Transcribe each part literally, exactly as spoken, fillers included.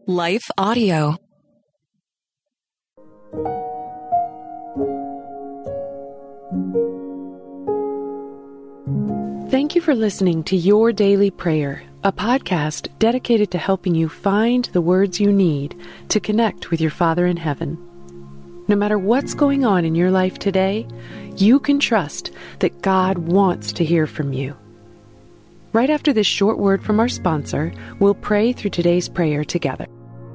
Life Audio. Thank you for listening to Your Daily Prayer, a podcast dedicated to helping you find the words you need to connect with your Father in heaven. No matter what's going on in your life today, you can trust that God wants to hear from you. Right after this short word from our sponsor, we'll pray through today's prayer together.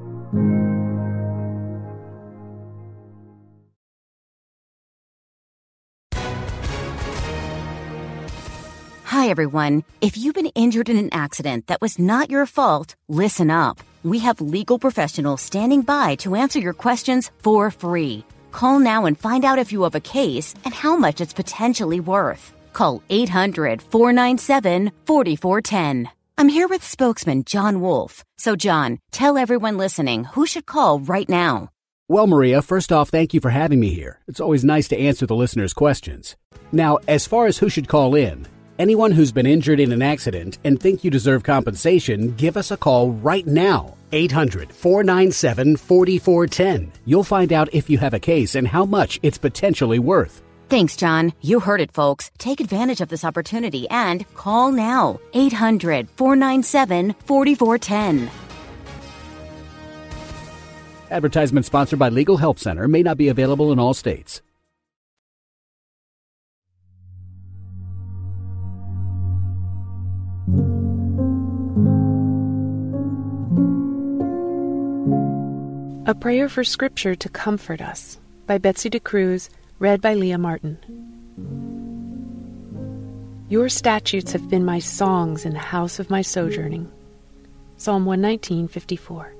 Hi, everyone. If you've been injured in an accident that was not your fault, listen up. We have legal professionals standing by to answer your questions for free. Call now and find out if you have a case and how much it's potentially worth. Call eight hundred, four nine seven, four four one zero. I'm here with spokesman John Wolf. So, John, tell everyone listening who should call right now. Well, Maria, first off, thank you for having me here. It's always nice to answer the listeners' questions. Now, as far as who should call in, anyone who's been injured in an accident and think you deserve compensation, give us a call right now. eight hundred, four nine seven, four four one zero. You'll find out if you have a case and how much it's potentially worth. Thanks, John. You heard it, folks. Take advantage of this opportunity and call now. eight hundred, four nine seven, four four one zero. Advertisement sponsored by Legal Help Center. May not be available in all states. A Prayer for Scripture to Comfort Us by Betsy DeCruz, read by Leah Martin. Your statutes have been my songs in the house of my sojourning. Psalm one nineteen, fifty-four.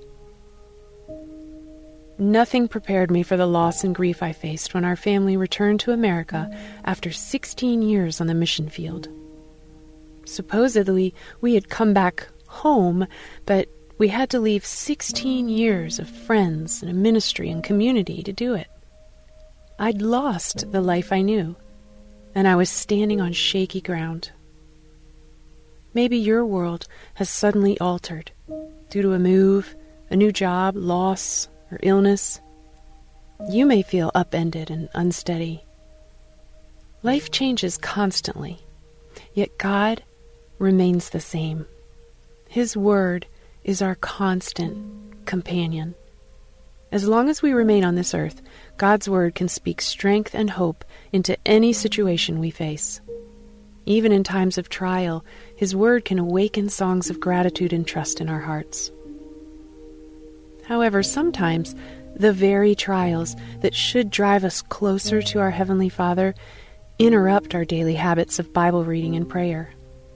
Nothing prepared me for the loss and grief I faced when our family returned to America after sixteen years on the mission field. Supposedly, we had come back home, but we had to leave sixteen years of friends and a ministry and community to do it. I'd lost the life I knew, and I was standing on shaky ground. Maybe your world has suddenly altered due to a move, a new job, loss, or illness. You may feel upended and unsteady. Life changes constantly, yet God remains the same. His word is our constant companion. As long as we remain on this earth, God's word can speak strength and hope into any situation we face. Even in times of trial, His word can awaken songs of gratitude and trust in our hearts. However, sometimes the very trials that should drive us closer to our Heavenly Father interrupt our daily habits of Bible reading and prayer.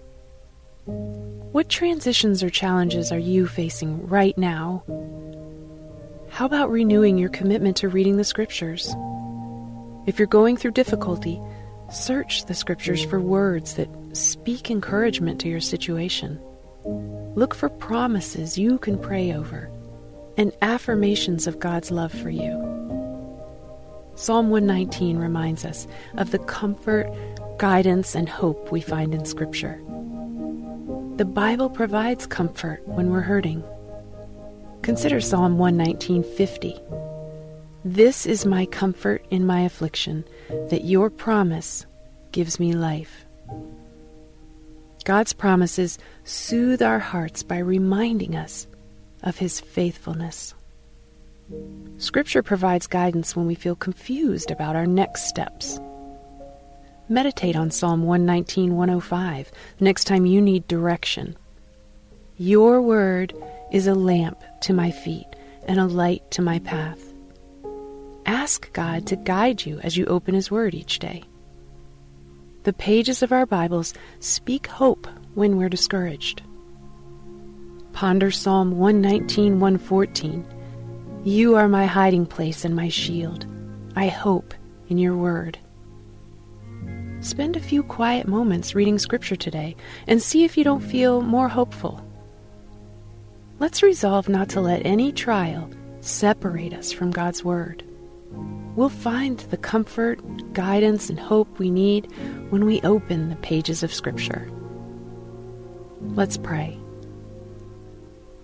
What transitions or challenges are you facing right now? How about renewing your commitment to reading the Scriptures? If you're going through difficulty, search the Scriptures for words that speak encouragement to your situation. Look for promises you can pray over and affirmations of God's love for you. Psalm one nineteen reminds us of the comfort, guidance, and hope we find in Scripture. The Bible provides comfort when we're hurting. Consider Psalm one nineteen, fifty. This is my comfort in my affliction, that your promise gives me life. God's promises soothe our hearts by reminding us of His faithfulness. Scripture provides guidance when we feel confused about our next steps. Meditate on Psalm one nineteen, one oh five the next time you need direction. Your word is a lamp to my feet and a light to my path. Ask God to guide you as you open His word each day. The pages of our Bibles speak hope when we're discouraged. Ponder Psalm one nineteen, one fourteen. You are my hiding place and my shield. I hope in your word. Spend a few quiet moments reading Scripture today and see if you don't feel more hopeful. Let's resolve not to let any trial separate us from God's Word. We'll find the comfort, guidance, and hope we need when we open the pages of Scripture. Let's pray.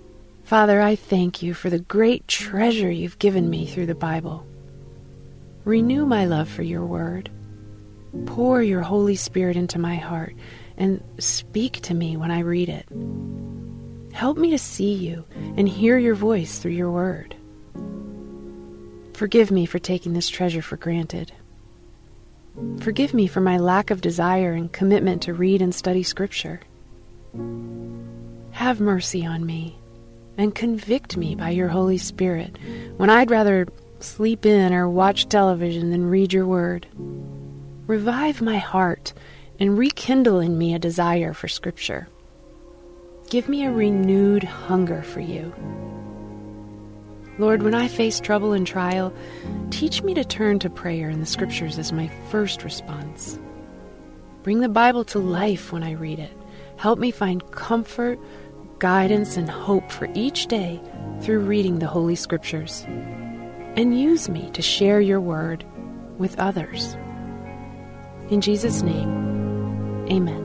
Father, I thank you for the great treasure you've given me through the Bible. Renew my love for your word. Pour your Holy Spirit into my heart and speak to me when I read it. Help me to see you and hear your voice through your word. Forgive me for taking this treasure for granted. Forgive me for my lack of desire and commitment to read and study Scripture. Have mercy on me and convict me by your Holy Spirit when I'd rather sleep in or watch television than read your word. Revive my heart and rekindle in me a desire for Scripture. Give me a renewed hunger for you. Lord, when I face trouble and trial, teach me to turn to prayer and the Scriptures as my first response. Bring the Bible to life when I read it. Help me find comfort, guidance, and hope for each day through reading the Holy Scriptures. And use me to share your word with others. In Jesus' name, amen.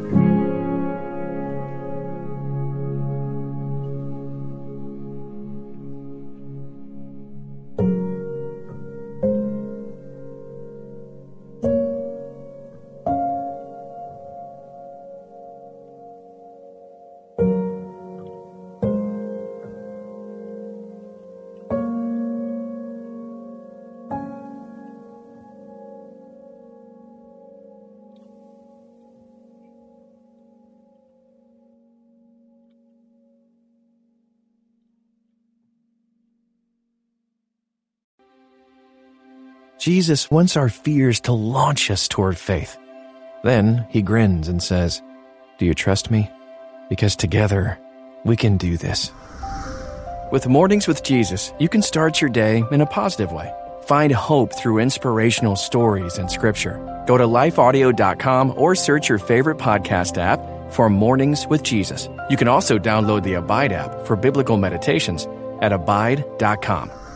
Jesus wants our fears to launch us toward faith. Then he grins and says, "Do you trust me? Because together we can do this." With Mornings with Jesus, you can start your day in a positive way. Find hope through inspirational stories and Scripture. Go to life audio dot com or search your favorite podcast app for Mornings with Jesus. You can also download the Abide app for biblical meditations at abide dot com.